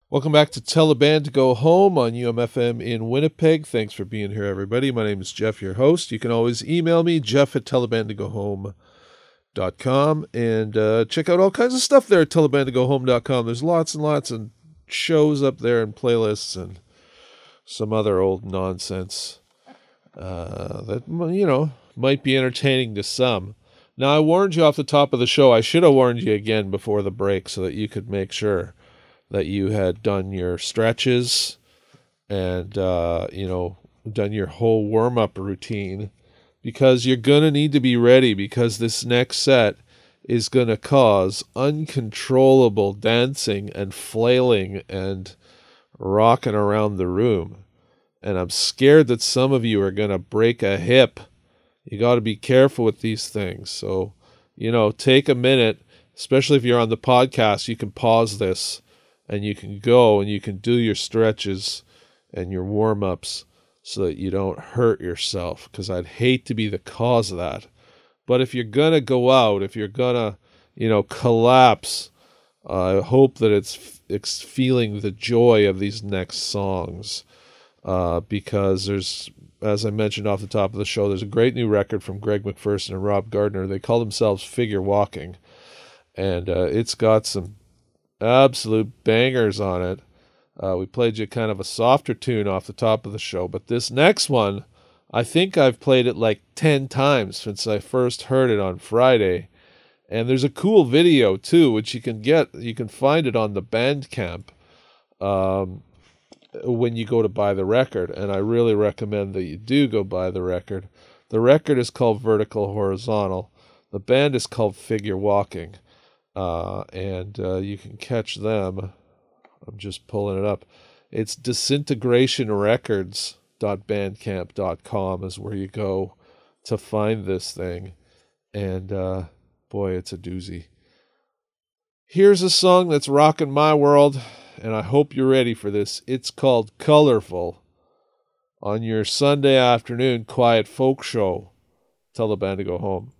Welcome back to Tell a Band to Go Home on UMFM in Winnipeg. Thanks for being here, everybody. My name is Jeff, your host. You can always email me, jeff@tellabandtogohome.com, and check out all kinds of stuff there at tellabandtogohome.com. There's lots and lots of shows up there and playlists and some other old nonsense that, might be entertaining to some. Now, I warned you off the top of the show. I should have warned you again before the break so that you could make sure that you had done your stretches and, done your whole warm-up routine, because you're going to need to be ready, because this next set is going to cause uncontrollable dancing and flailing and rocking around the room. And I'm scared that some of you are going to break a hip. You got to be careful with these things. So, take a minute, especially if you're on the podcast, you can pause this and you can go and you can do your stretches and your warm-ups so that you don't hurt yourself, because I'd hate to be the cause of that. But if you're going to go out, if you're going to, collapse, I hope that it's feeling the joy of these next songs, because there's, as I mentioned off the top of the show, there's a great new record from Greg McPherson and Rob Gardner. They call themselves Figure Walking, and it's got some absolute bangers on it. We played you kind of a softer tune off the top of the show, but this next one, I think I've played it like 10 times since I first heard it on Friday. And there's a cool video too, which you can get. You can find it on the Bandcamp when you go to buy the record, and I really recommend that you do go buy the record. The record is called Vertical Horizontal. The band is called Figure Walking. And you can catch them. I'm just pulling it up. It's disintegrationrecords.bandcamp.com is where you go to find this thing. And boy, it's a doozy. Here's a song that's rocking my world, and I hope you're ready for this. It's called Colorful on your Sunday afternoon quiet folk show. Tell the band to go home.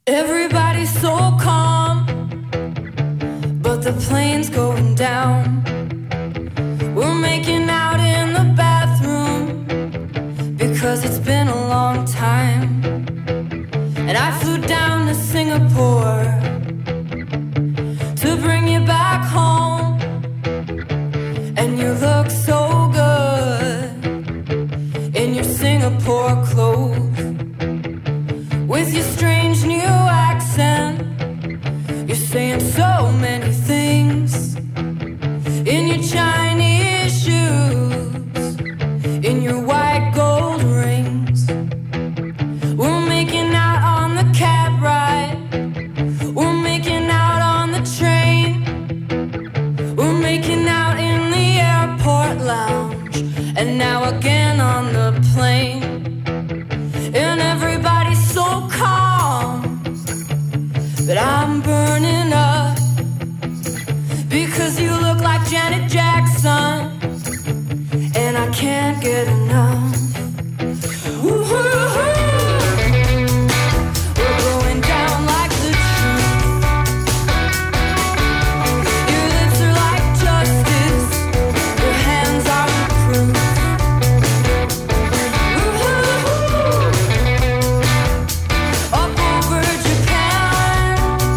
Everybody's so calm, but the plane's going down. We're making out in the bathroom because it's been a long time. And I flew down to Singapore to bring you back home. And you look so good in your Singapore clothes. With your strange new accent, you're saying so many things. In your Chinese shoes, in your white gold rings. We're making out on the cab ride. We're making out on the train. We're making out in the airport lounge. And now again on the plane. And everybody's so calm, but I'm burning up because you look like Janet Jackson, and I can't get enough. Woo-hoo-hoo. We're going down like the truth. Your lips are like justice. Your hands are the proof. Up over Japan,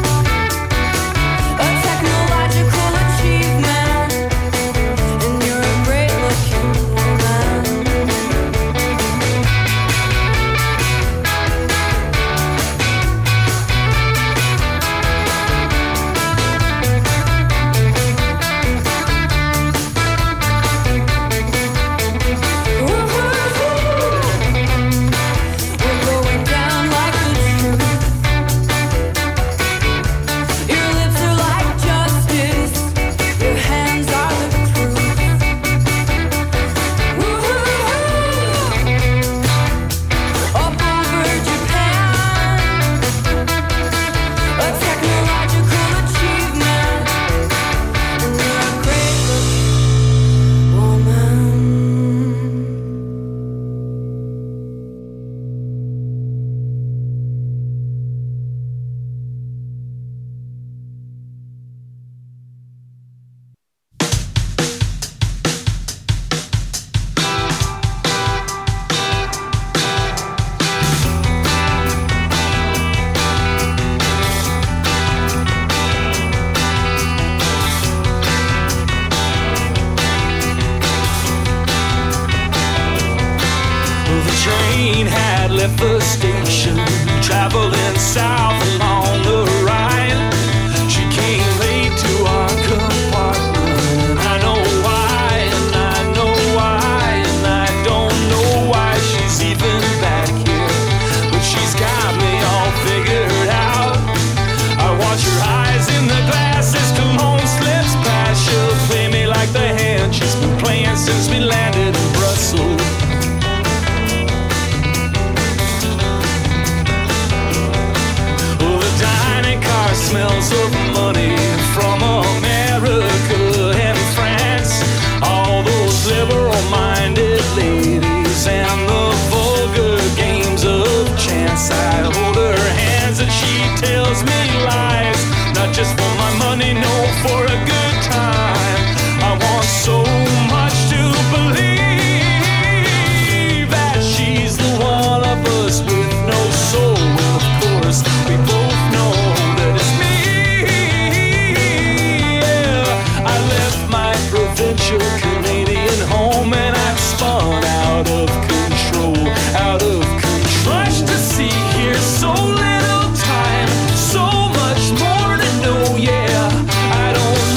a technological achievement, and you're a great-looking woman. We're going down like the truth. Your lips are like justice. Your hands are the proof. Up over Japan, a technological achievement, and you're a great-looking woman. The train had left the station, traveling south along the Rhine. She came late to our compartment. I know why, and I know why, and I don't know why she's even back here. But she's got me all figured out. I watch her eyes in the glass as cologne slips past. She'll play me like the hand she's been playing since we landed in Brussels. Smells of money from America and France. All those liberal-minded ladies and the vulgar games of chance. I hold her hands and she tells me lies, not just for my money, no, for a good time. I want so much to believe that she's the one of us with no soul. Of course, we both know that it's me. Yeah, I left my provincial Canadian home and I've spun out of control, out of control. Much to see here, so little time, so much more to know. Yeah, I don't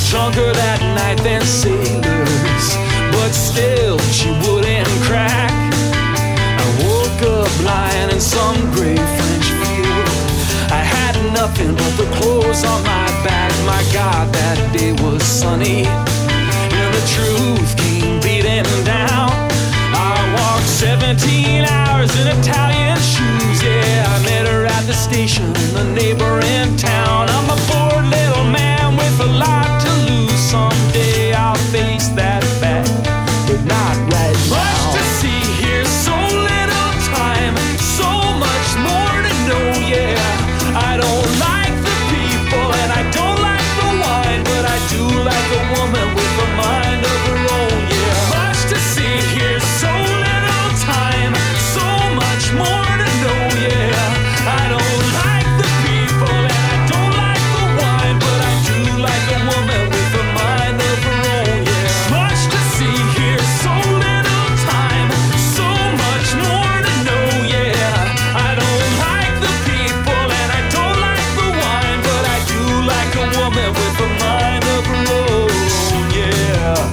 drunker that night than sailors, but still she wouldn't crack. I woke up lying in some gray French field. I had nothing but the clothes on my back. My God, that day was sunny, and the truth came beating down. I walked 17 hours in Italian shoes. Yeah, I met her at the station in the neighboring town. I'm a bored little man with a lot to lose. Someday I'll face that fact, but not right now. Much to see here, so little time, so much more to know, yeah. I don't like the people and I don't like the wine, but I do like a woman with a mind of her own, yeah. Much to see here, so little time, so much more to know, yeah. I don't like the people and I don't like the wine, but I do like a woman with a mind of her own, yeah. Much to see here, so little time, so much more to know, yeah. I don't like the people and I don't like the wine, but I do like a woman with a mind of her own, yeah.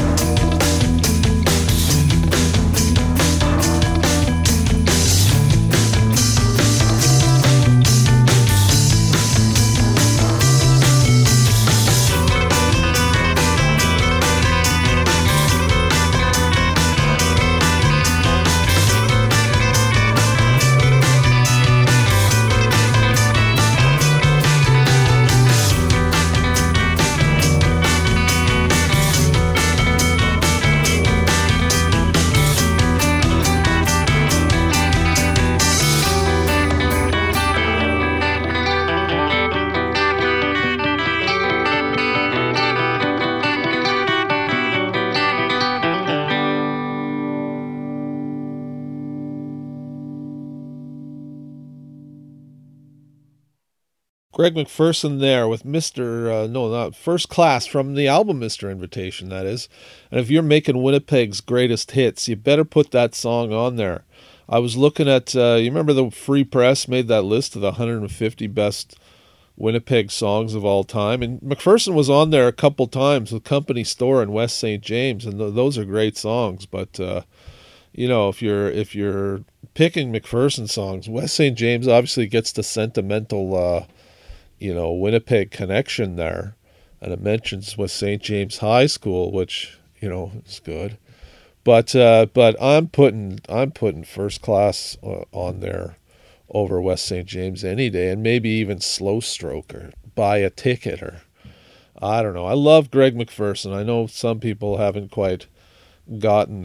Greg McPherson there with not First Class from the album Mr. Invitation, that is. And if you're making Winnipeg's greatest hits, you better put that song on there. I was looking at, you remember the Free Press made that list of the 150 best Winnipeg songs of all time, and McPherson was on there a couple times with Company Store in West St. James, and those are great songs. But you know, if you're picking McPherson songs, West St. James obviously gets the sentimental Winnipeg connection there, and it mentions West St. James High School, which is good. But I'm putting First Class on there over West St. James any day, and maybe even Slow Stroke or Buy a Ticket, or I don't know. I love Greg McPherson. I know some people haven't quite gotten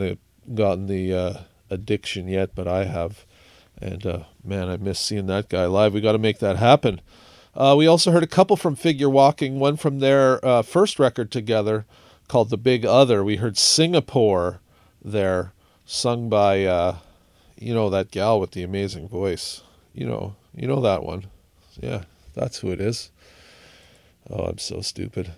the addiction yet, but I have, and man, I miss seeing that guy live. We got to make that happen. We also heard a couple from Figure Walking, one from their first record together called The Big Other. We heard Singapore there, sung by that gal with the amazing voice. You know that one. Yeah, that's who it is. Oh, I'm so stupid.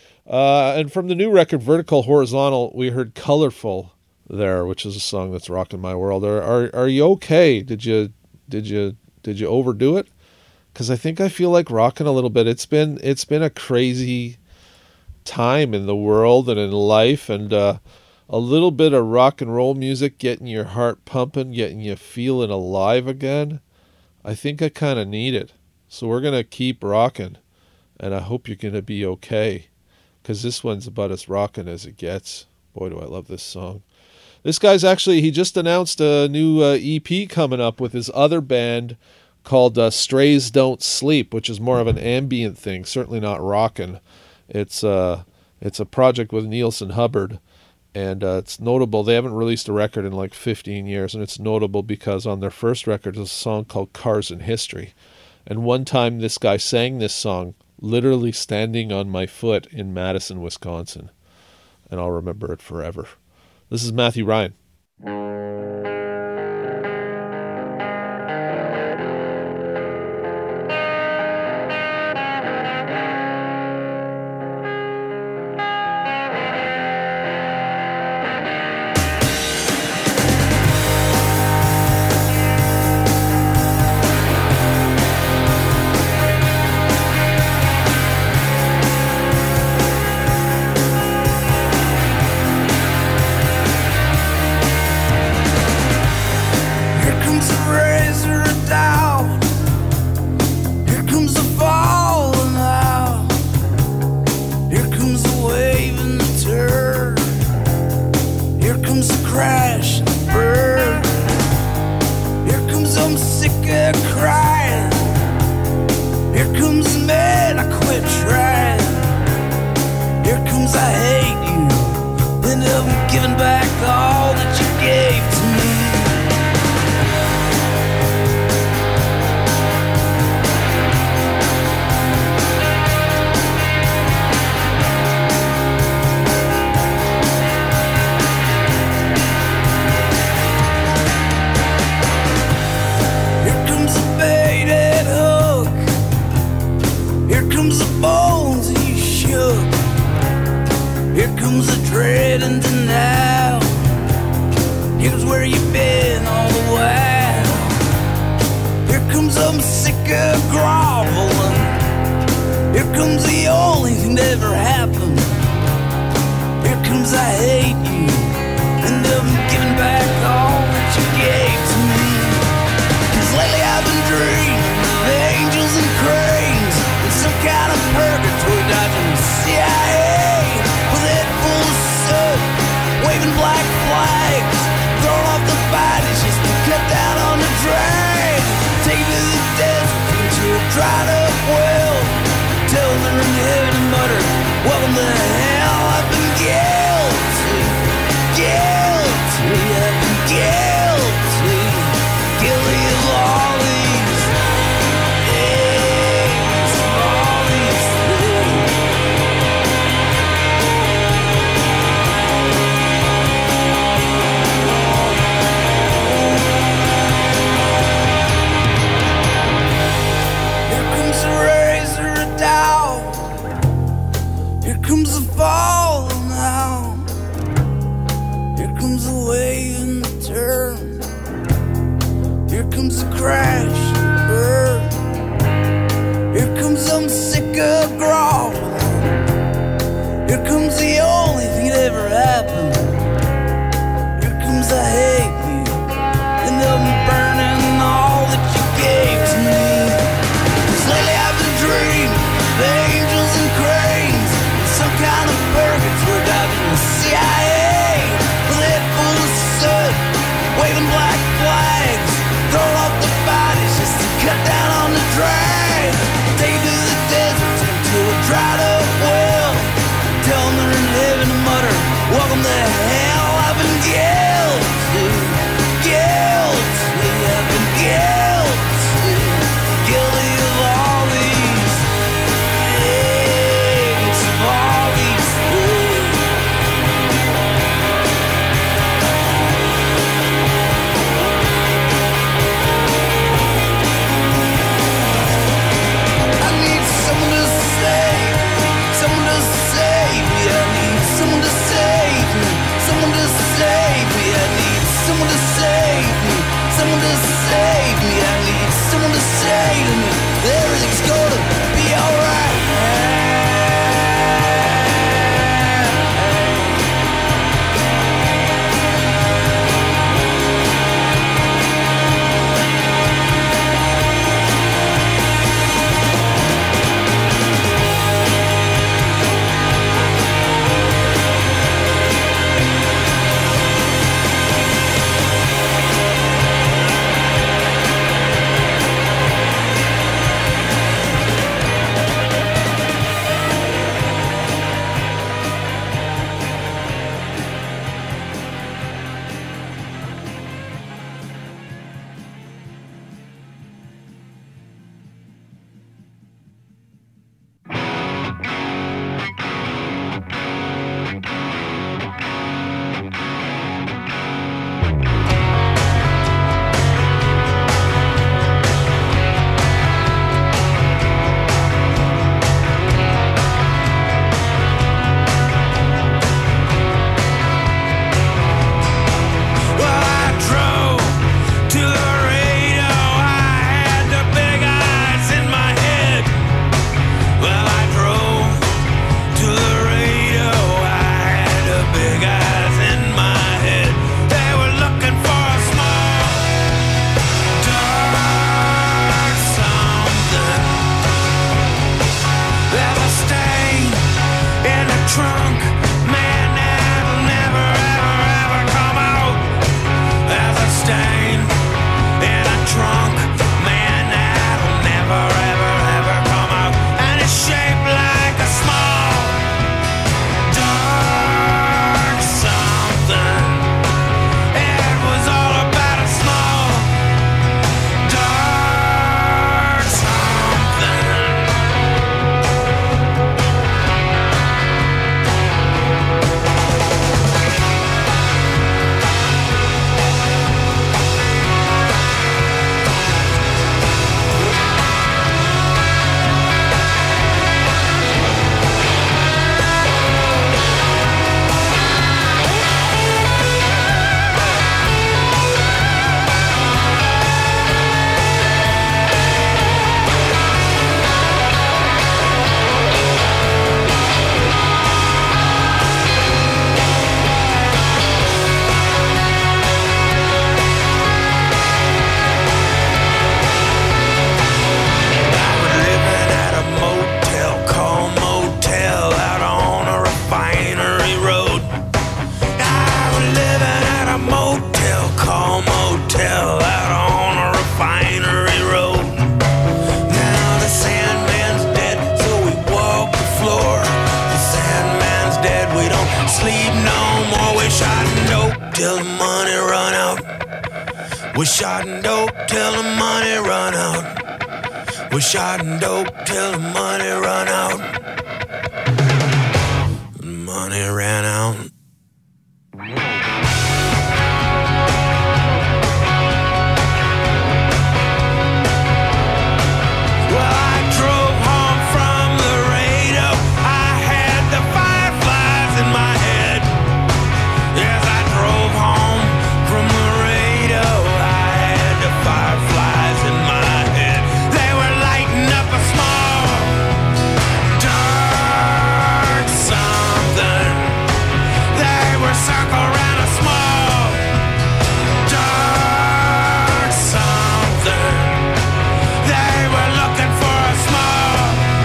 And from the new record, Vertical Horizontal, we heard Colorful there, which is a song that's rocking my world. Are you okay? Did you overdo it? Because I feel like rocking a little bit. It's been a crazy time in the world and in life, and a little bit of rock and roll music getting your heart pumping, getting you feeling alive again. I think I kind of need it. So we're going to keep rocking, and I hope you're going to be okay, because this one's about as rocking as it gets. Boy, do I love this song. This guy's he just announced a new EP coming up with his other band called Strays Don't Sleep, which is more of an ambient thing, certainly not rockin'. It's a project with Nielsen Hubbard, and it's notable. They haven't released a record in like 15 years, and it's notable because on their first record is a song called Cars in History. And one time this guy sang this song literally standing on my foot in Madison, Wisconsin, and I'll remember it forever. This is Matthew Ryan. comes the dread into now. Here's where you've been all the while. Here comes I'm sick of groveling. Here comes the only thing that ever happened. Here comes I hate you, and I'm giving back all that you gave to me. 'Cause lately I've been dreaming of angels and cranes, and some kind of purgatory dodging the CIA, with head full of soot, waving black flags, throwing off the bodies just to cut down on the drag. Take me to the desert, into a dried up well, tell them they're in heaven and mutter, welcome to hell. I've been guilty, guilty, I've been guilty, guilty of all these things, of all these things. Here comes the razor of doubt. Here comes the fall now. Here comes the wave and the turn. Here comes the crash and burn. Here comes I'm sick of groveling. Here comes the only thing that ever happened. Here comes I hate you, and I'm burning all that you gave to me. 'Cause lately I've been dreaming of angels and cranes, some kind of purgatory dodging the CIA, with a head full of soot, waving black flags, throwing off the bodies just to cut down on the drag. Take you to the desert, into a dried up well, tell them they're in heaven and mutter, welcome to hell. I've been guilty, guilty, I've been guilty, guilty of all these things, of all these things. I need someone to save, someone to save me. I need someone to save me, someone to save me. I need someone to save me, someone to save me. I need someone to say to me that everything's gonna be alright. sleep no more. We shot dope till the money run out. We shot dope till the money run out. We shot dope till the money run out. Money ran out. Well, I drove home from the radio. I had the fireflies in my head. Yes, I drove home from the radio. I had the fireflies in my head. They were lighting up a small dark something. They were circled around a small dark something. They were looking for a small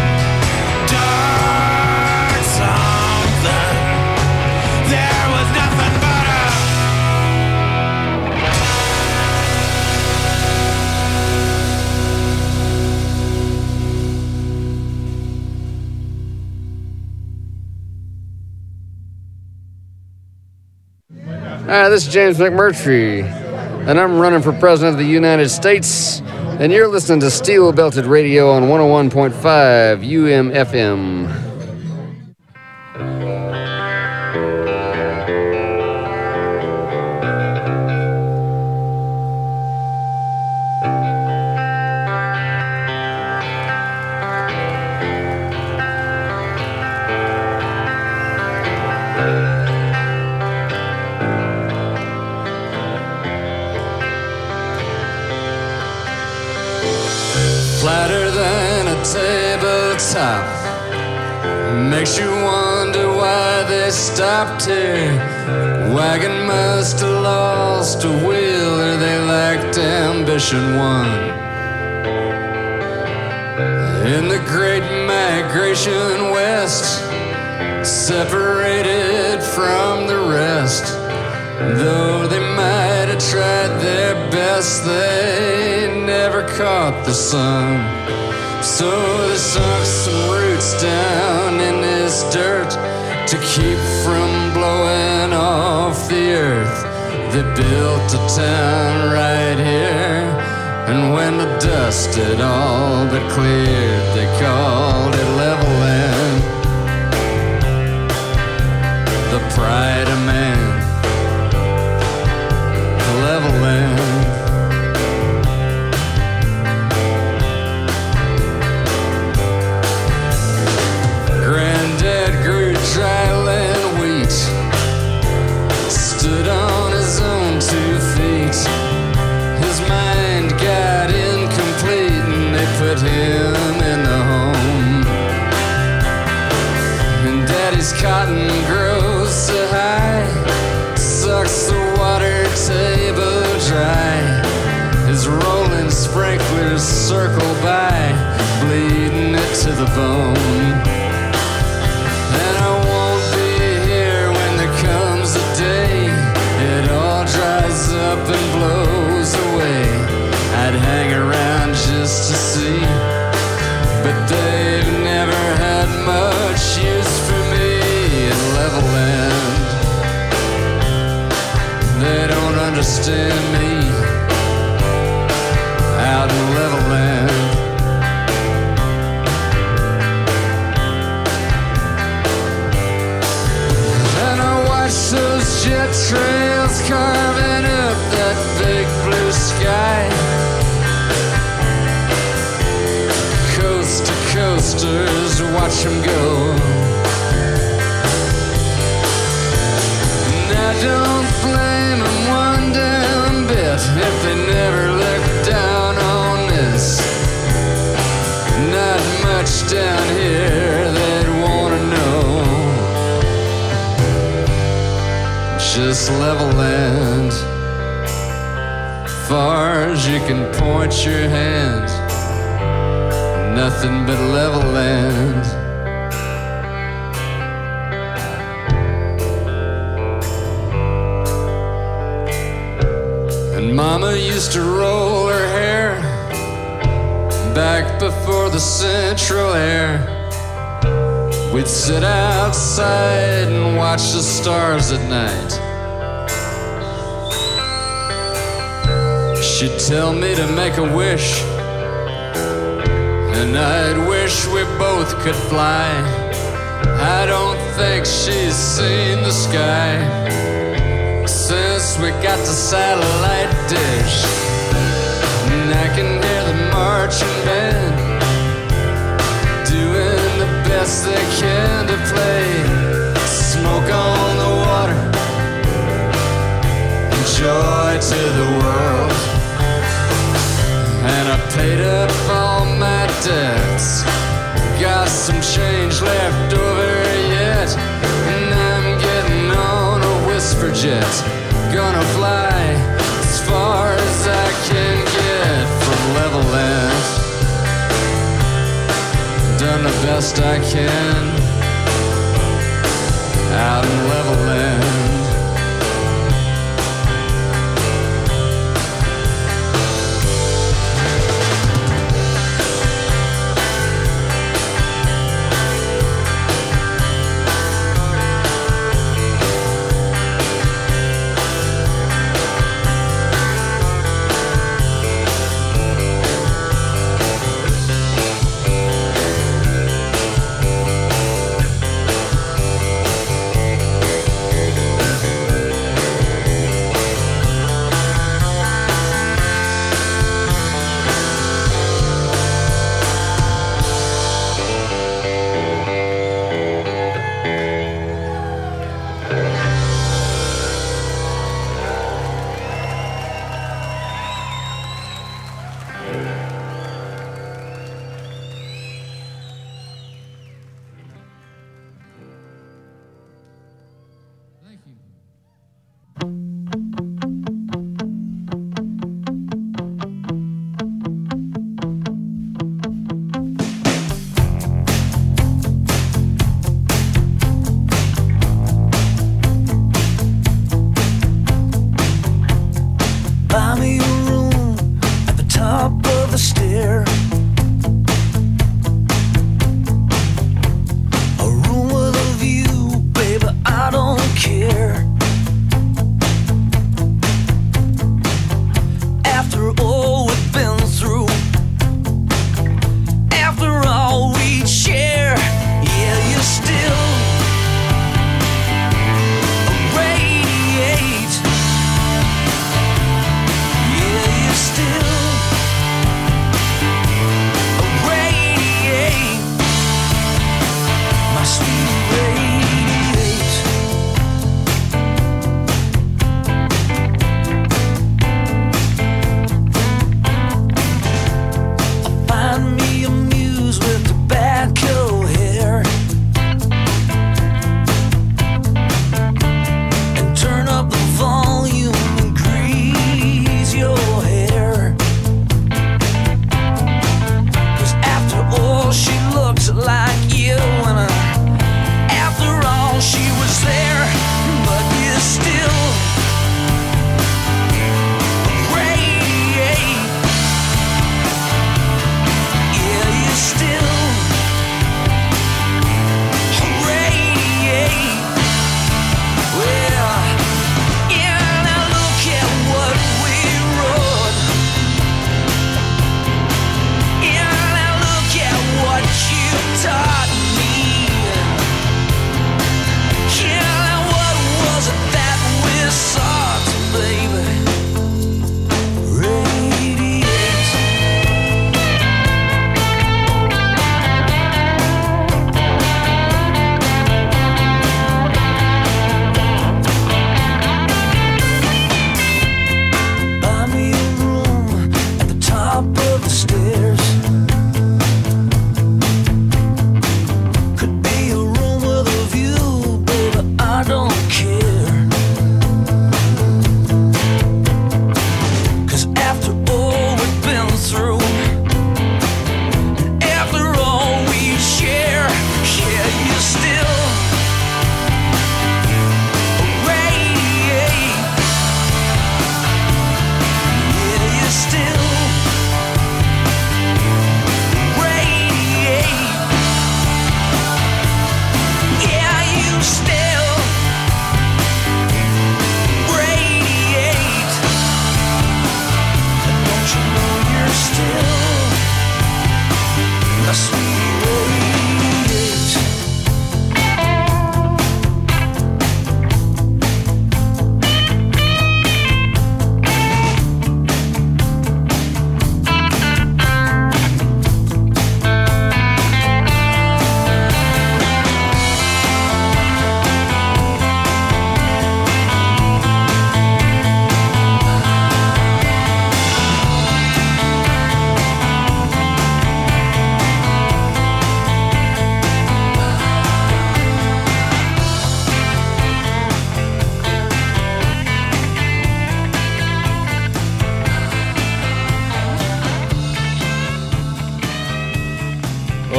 dark something. There was nothing but a Hi, this is James McMurtry, and I'm running for President of the United States, and you're listening to Steel Belted Radio on 101.5 UMFM. Flatter than a tabletop. Makes you wonder why they stopped here. Wagon must have lost a wheel, or they lacked ambition one. In the great migration west, separated from the rest. Though they might have tried their best, they never caught the sun. So they sunk some roots down in this dirt to keep from blowing off the earth. They built a town right here, and when the dust had all but cleared, they called it Levelland, the pride of man. Levelland. Granddad grew dryland wheat, stood on his own 2 feet. His mind got incomplete, and they put him in the home. And Daddy's cotton grows so high, sucks the water table dry. His rolling sprinklers circle by, bleeding it to the bone. And I won't be here when there comes a day it all dries up and blows away. I'd hang around just to see, but they've never had much use for me in Levelland. They don't understand me out in Levelland. And I watch those jet trails carving up that big blue sky. Coast to coasters, watch them go. And I don't blame them one damn bit if they never look down on this. Not much down here they'd want to know. Just Levelland, far as you can point your hand, nothing but Levelland. And Mama used to roll her hair back before the central air. We'd sit outside and watch the stars at night. She'd tell me to make a wish, and I'd wish we both could fly. I don't think she's seen the sky since we got the satellite dish. And I can hear the marching band doing the best they can to play Smoke on the Water, joy to the world. And I paid up all my debts, got some change left over yet, and I'm getting on a whisper jet, gonna fly as far as I can get from Levelland. Done the best I can.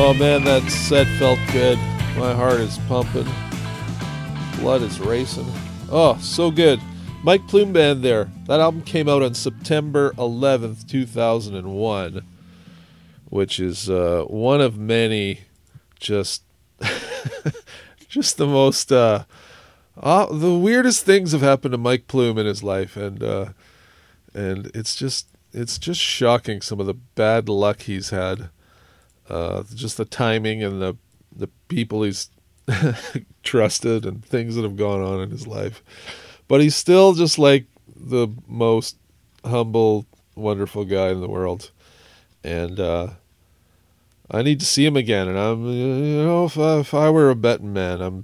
Oh man, that set felt good. My heart is pumping. Blood is racing. Oh, so good. Mike Plume Band there. That album came out on September 11th, 2001, which is one of many just just the most the weirdest things have happened to Mike Plume in his life, and it's just shocking some of the bad luck he's had. Just the timing and the people he's trusted and things that have gone on in his life. But he's still just like the most humble, wonderful guy in the world. And I need to see him again. And I'm, if I were a betting man, I'm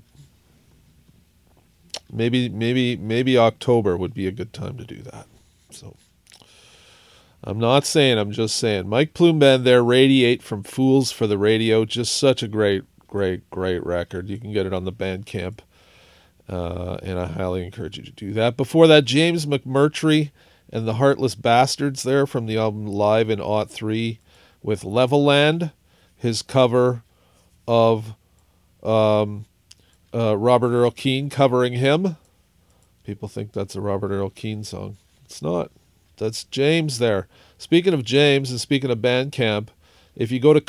maybe October would be a good time to do that. So I'm not saying, I'm just saying. Mike Plume Band there, Radiate from Fools for the Radio. Just such a great record. You can get it on the Bandcamp, and I highly encourage you to do that. Before that, James McMurtry and the Heartless Bastards there from the album Live in '03 with Levelland, his cover of Robert Earl Keen covering him. People think that's a Robert Earl Keen song. It's not. That's James there. Speaking of James and speaking of Bandcamp, if you go to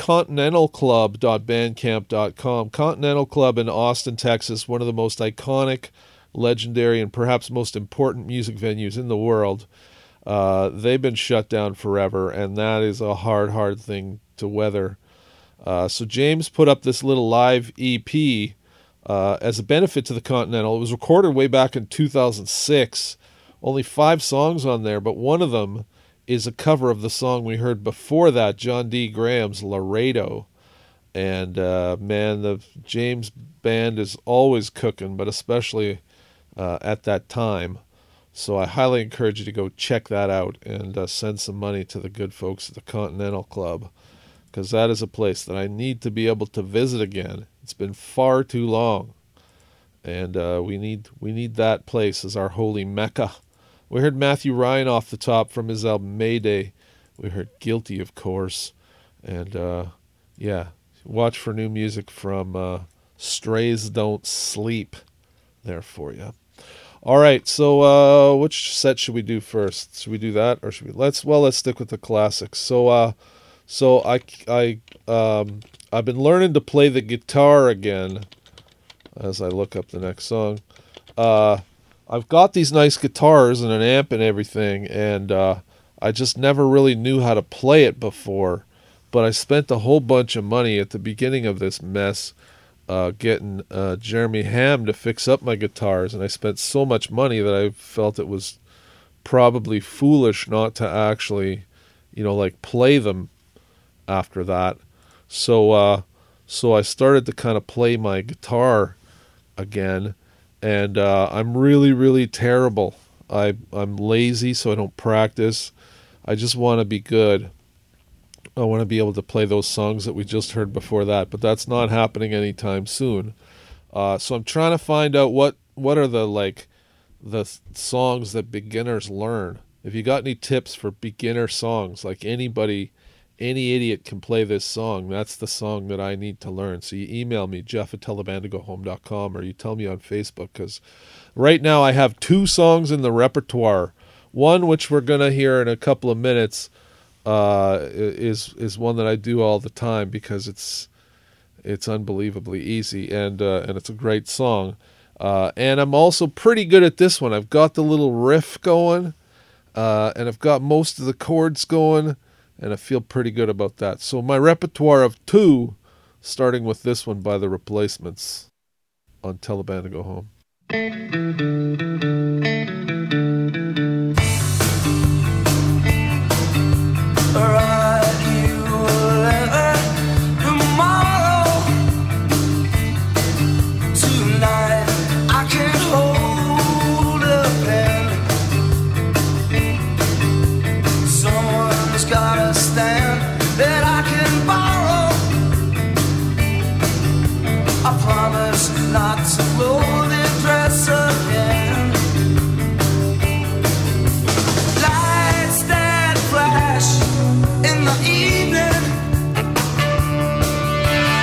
continentalclub.bandcamp.com, Continental Club in Austin, Texas, one of the most iconic, legendary, and perhaps most important music venues in the world, they've been shut down forever, and that is a hard thing to weather. So James put up this little live EP as a benefit to the Continental. It was recorded way back in 2006. Only 5 songs on there, but one of them is a cover of the song we heard before that, John D. Graham's Laredo. And man, the James Band is always cooking, but especially at that time. So I highly encourage you to go check that out and send some money to the good folks at the Continental Club, because that is a place that I need to be able to visit again. It's been far too long, and we need that place as our holy Mecca. We heard Matthew Ryan off the top from his album Mayday. We heard Guilty, of course. And, watch for new music from Strays Don't Sleep there for you. All right, so which set should we do first? Should we do that, or should we? Let's stick with the classics. So I've been learning to play the guitar again as I look up the next song. I've got these nice guitars and an amp and everything, and I just never really knew how to play it before. But I spent a whole bunch of money at the beginning of this mess getting Jeremy Ham to fix up my guitars, and I spent so much money that I felt it was probably foolish not to actually, play them after that. So I started to kind of play my guitar again. And I'm really, really terrible. I'm lazy, so I don't practice. I just want to be good. I want to be able to play those songs that we just heard before that, but that's not happening anytime soon. So I'm trying to find out what are the songs that beginners learn. If you got any tips for beginner songs, like any idiot can play this song, that's the song that I need to learn. So you email me, jeff@tellthebandtogohome.com, or you tell me on Facebook, because right now I have 2 songs in the repertoire. One, which we're going to hear in a couple of minutes, is one that I do all the time because it's unbelievably easy, and it's a great song. And I'm also pretty good at this one. I've got the little riff going, and I've got most of the chords going, and I feel pretty good about that. So my repertoire of 2, starting with this one by The Replacements on Tell the Band to Go Home. Write you a letter tomorrow. Tonight I can hold a pen. Someone's gotta stand that I can borrow. I promise not to blow the dress again. Lights that flash in the evening,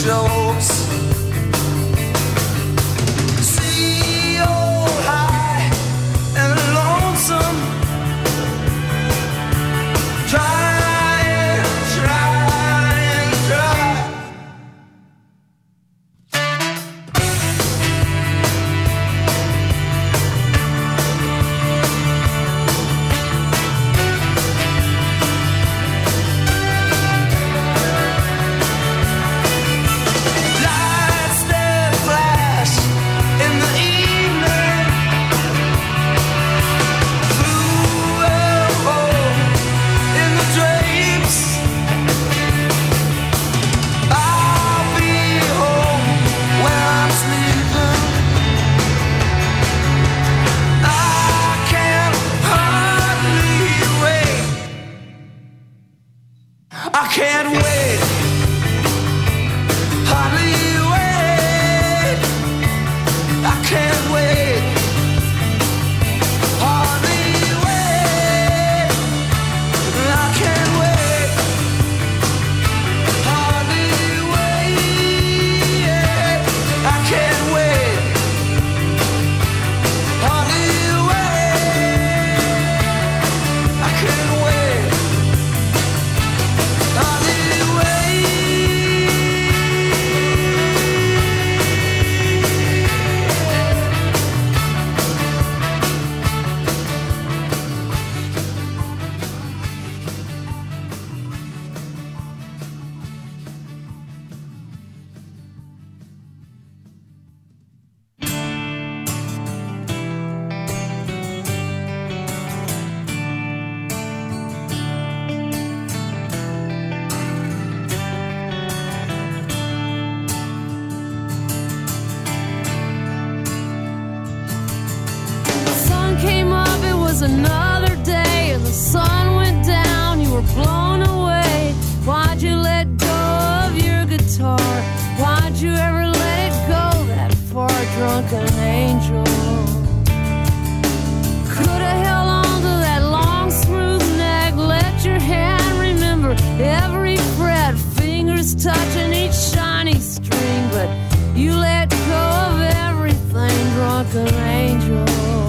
jokes. See old high and lonesome, try and try and try. Lights that flash in the evening through a hole in the drapes. I'll be home when I'm sleeping. I can't hardly wait. I can't wait. Hardly wait. I can't wait. Hardly wait. I can't wait. Hardly wait. I can't wait. Hardly wait. I can't wait. Hardly wait. The sun came up, it was another day, and the sun went down, you were blown away. Why'd you let go of your guitar? Why'd you ever let it go that far, drunken angel? Could've held on to that long, smooth neck, let your hand remember every fret, fingers touching each shiny string, but you let go of everything, drunken angel.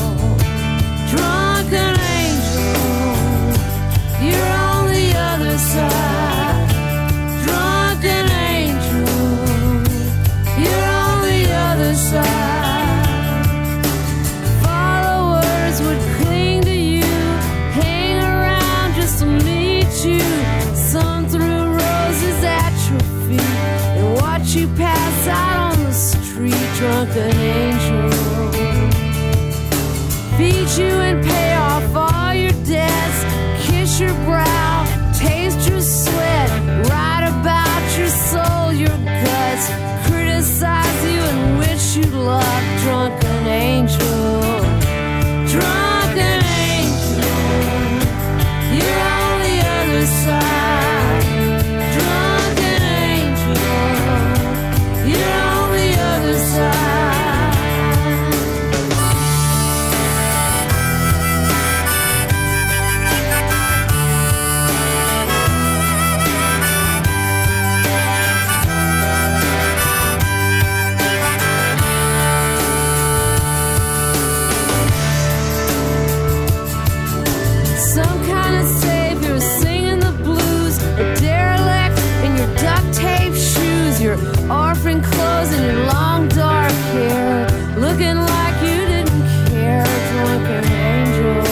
Drunken angel, you're on the other side. Drunken angel, you're on the other side. Followers would cling to you, hang around just to meet you. Some threw roses at your feet and watch you pass out on the street. Drunken angel, beat you and pay off all your debts, kiss your brow, taste your sweat, write about your soul, your guts, criticize you and wish you luck. Drunken angel, drunken angel, you're on the other side. Drunken angel, you're on the other side. Some kind of savior singing the blues, a derelict in your duct tape shoes, your orphan clothes and your long dark hair, looking like you didn't care. Drunken angel,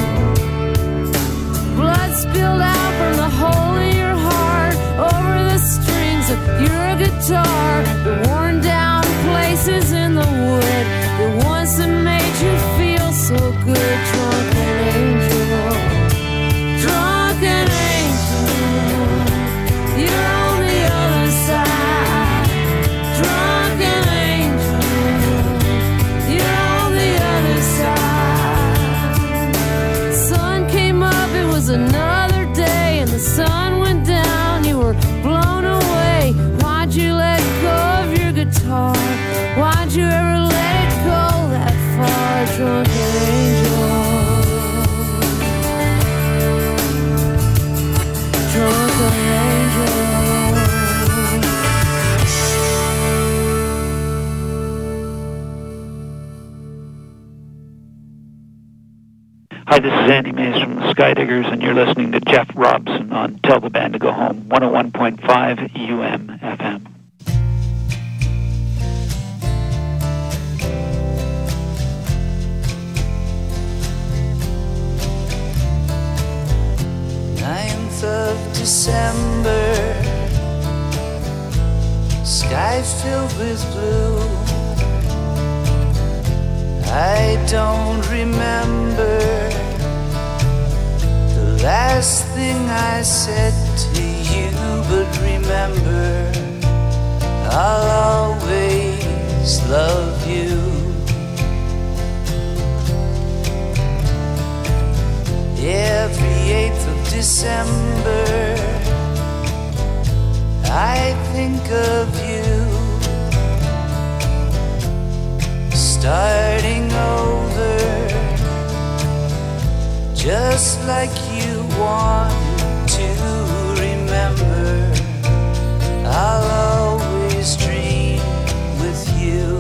blood spilled out from the hole in your heart over the strings of your guitar, the worn down places in the wood, the ones that made you feel so good. Drunken angel, drunken angel, you're on the other side. Drunken angel, you're on the other side. Sun came up, it was another day, and the sun went down, you were blown away. Why'd you let go of your guitar? Why'd you ever let it go that far? Drunken angel. Hi, this is Andy Mays from the Skydiggers, and you're listening to Jeff Robson on Tell the Band to Go Home, 101.5 UM-FM. Of December, sky filled with blue. I don't remember the last thing I said to you, but remember, I'll always love you. Every 8th of December, I think of you, starting over, just like you want to remember. I'll always dream with you.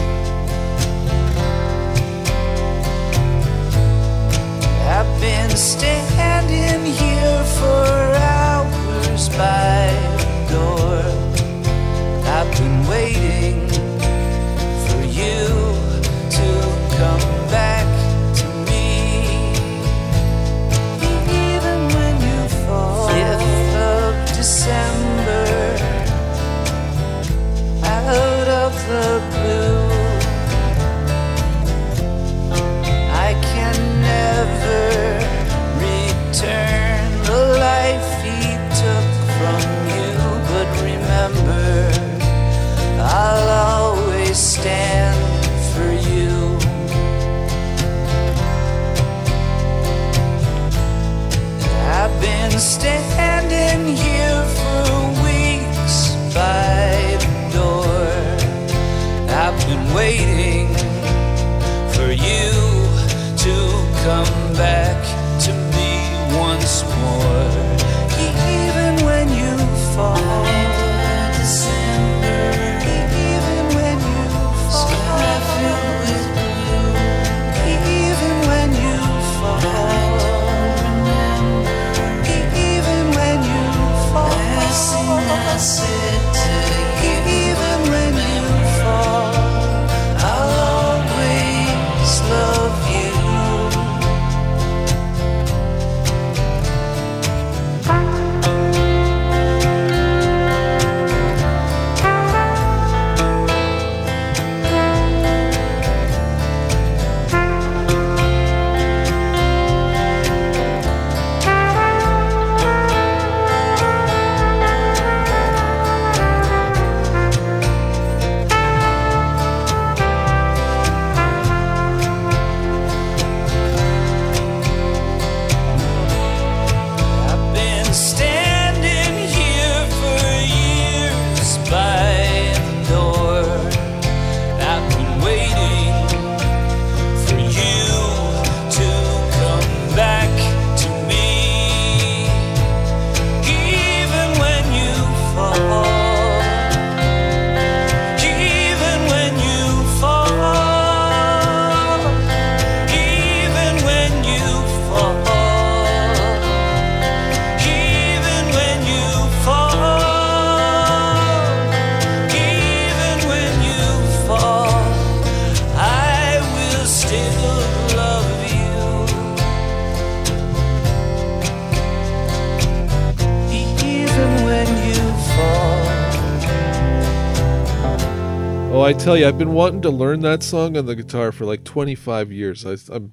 I've been standing here for hours by the door. I've been waiting for you to come back to me. Even when you fall, 5th of December, out of the blue, I can never return the life he took from you, but remember, I'll always stand for you. I've been standing here for weeks by the door. I've been waiting for you to come back to me once more. Even when you fall, December, even when you fall, sky filled with blue. Even when you fall, even when you fall, last thing I said to you. Even when you fall, I'll always love you. I tell you, I've been wanting to learn that song on the guitar for like 25 years. I don't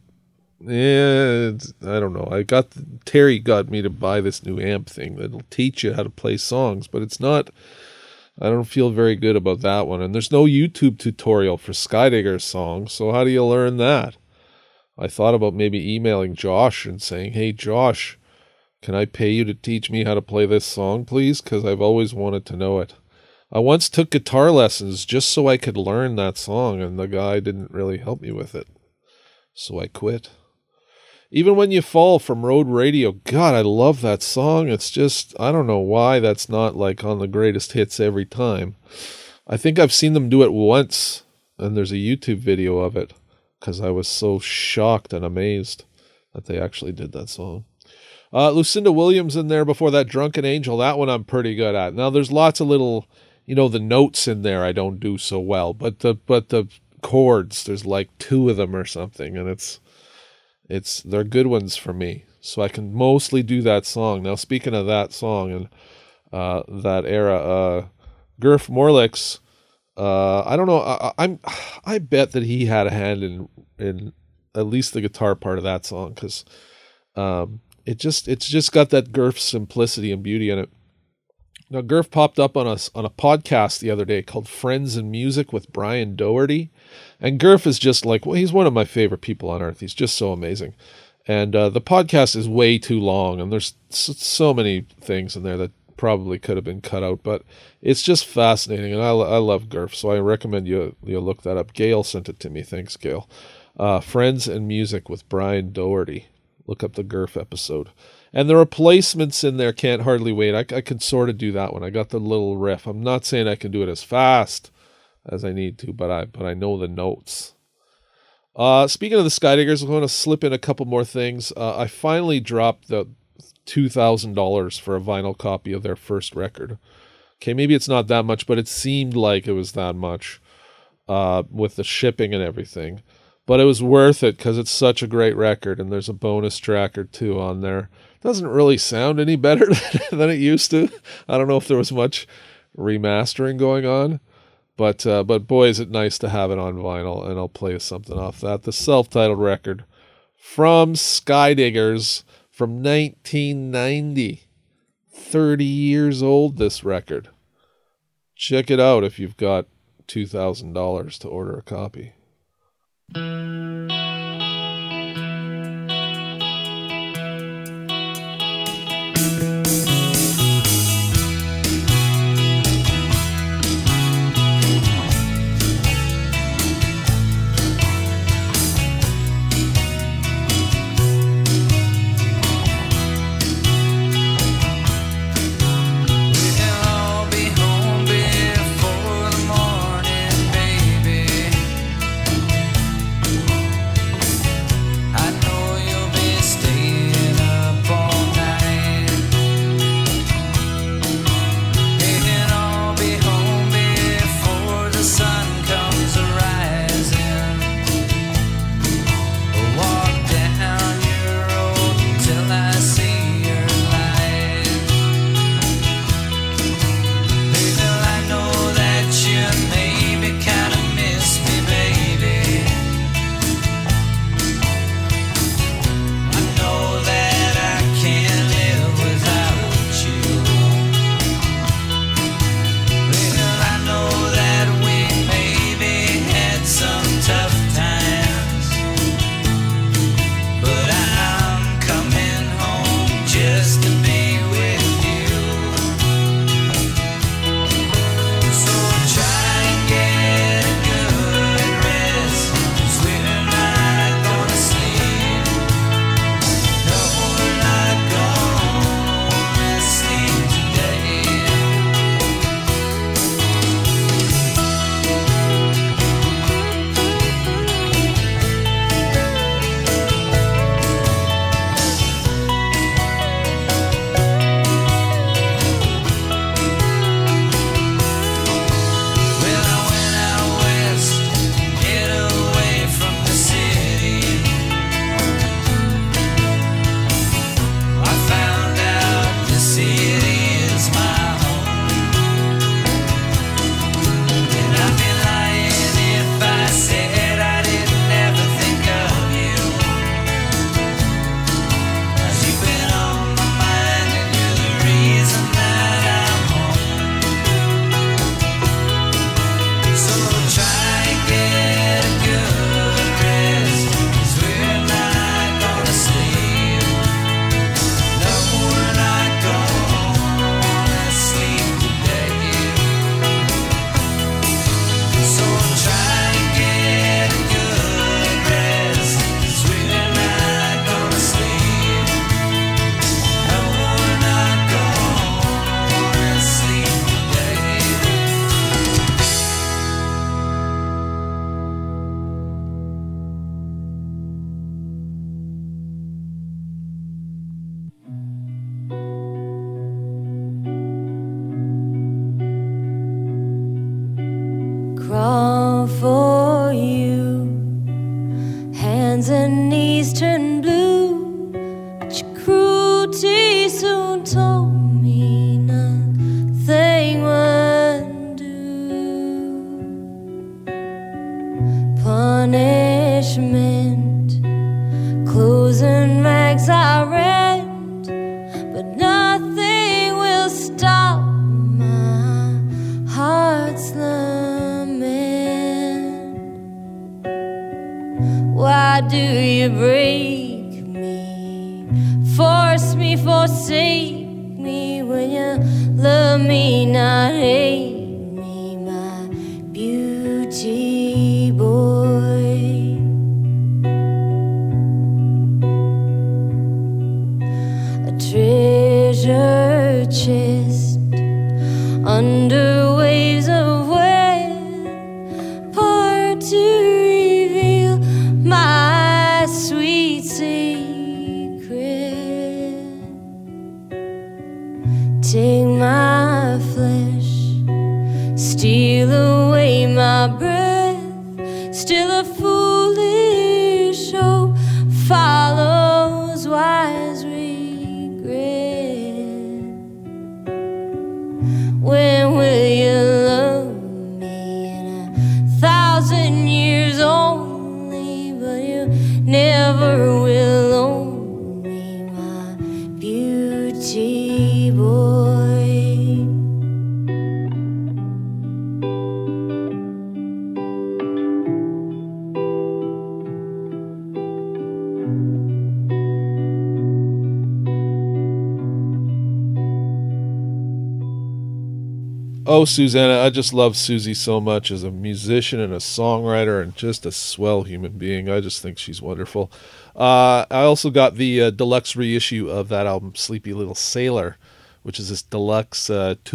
know. Terry got me to buy this new amp thing that'll teach you how to play songs, but it's not. I don't feel very good about that one. And there's no YouTube tutorial for Skydigger songs, so how do you learn that? I thought about maybe emailing Josh and saying, "Hey, Josh, can I pay you to teach me how to play this song, please? Because I've always wanted to know it." I once took guitar lessons just so I could learn that song, and the guy didn't really help me with it. So I quit. Even When You Fall from Road Radio. God, I love that song. It's just, I don't know why that's not like on the greatest hits every time. I think I've seen them do it once, and there's a YouTube video of it, because I was so shocked and amazed. that they actually did that song. Lucinda Williams in there before that, Drunken Angel. That one I'm pretty good at. Now there's lots of little, the notes in there I don't do so well, but the chords, there's like 2 of them or something, and they're good ones for me. So I can mostly do that song. Now speaking of that song and that era, Gurf Morlix, I don't know. I bet that he had a hand in at least the guitar part of that song, because it's just got that Gurf simplicity and beauty in it. Now Gurf popped up on a podcast the other day called Friends and Music with Brian Doherty, and Gurf is just like, well, he's one of my favorite people on earth. He's just so amazing, and the podcast is way too long, and there's so many things in there that probably could have been cut out, but it's just fascinating, and I love Gurf, so I recommend you look that up. Gail sent it to me. Thanks, Gail. Friends and Music with Brian Doherty. Look up the Gurf episode. And the replacements in there, Can't Hardly Wait. I can sort of do that one. I got the little riff. I'm not saying I can do it as fast as I need to, but I know the notes. Speaking of the Skydiggers, I'm going to slip in a couple more things. I finally dropped the $2,000 for a vinyl copy of their first record. Okay, maybe it's not that much, but it seemed like it was that much with the shipping and everything. But it was worth it because it's such a great record, and there's a bonus track or 2 on there. Doesn't really sound any better than it used to. I don't know if there was much remastering going on, but boy, is it nice to have it on vinyl, and I'll play you something off that. The self-titled record from Skydiggers from 1990. 30 years old, this record. Check it out if you've got $2,000 to order a copy. Before the morning, baby. crawl for you. Hands and knees turn blue, but your cruelty soon told me nothing would do. Punishment, clothes and rags I rent, but nothing will stop my heart's lament. Why do you break me, force me, forsake me when you love me, not hate me, my beauty boy? A treasure chest under waves of wind, part to reveal my sweet secret. Take my flesh, steal away my breath, still a foolish hope follows wise regret. When will you love me? In 1,000 years only, but you never will own me, my beauty boy. Oh, Susanna, I just love Susie so much as a musician and a songwriter and just a swell human being. I just think she's wonderful. I also got the deluxe reissue of that album, Sleepy Little Sailor, which is this deluxe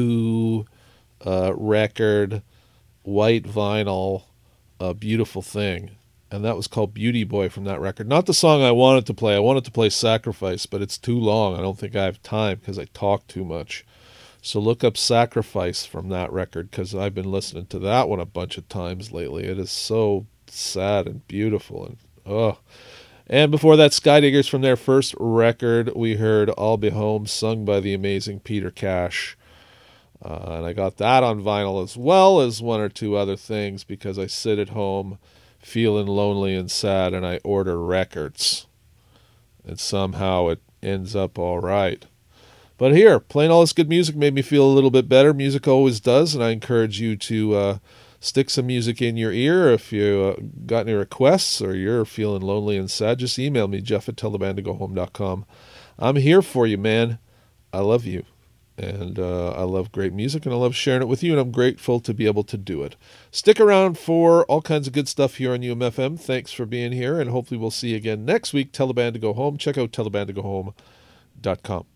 2-record white vinyl beautiful thing. And that was called Beauty Boy from that record. Not the song I wanted to play. I wanted to play Sacrifice, but it's too long. I don't think I have time because I talk too much. So look up Sacrifice from that record because I've been listening to that one a bunch of times lately. It is so sad and beautiful. And before that, Skydiggers from their first record, we heard I'll Be Home, sung by the amazing Peter Cash. And I got that on vinyl as well as one or two other things because I sit at home feeling lonely and sad and I order records. And somehow it ends up all right. But here, playing all this good music made me feel a little bit better. Music always does, and I encourage you to stick some music in your ear. If you got any requests or you're feeling lonely and sad, just email me, jeff@tellthebandtogohome.com. I'm here for you, man. I love you, and I love great music, and I love sharing it with you, and I'm grateful to be able to do it. Stick around for all kinds of good stuff here on UMFM. Thanks for being here, and hopefully we'll see you again next week. Tell the Band to Go Home. Check out tellthebandtogohome.com.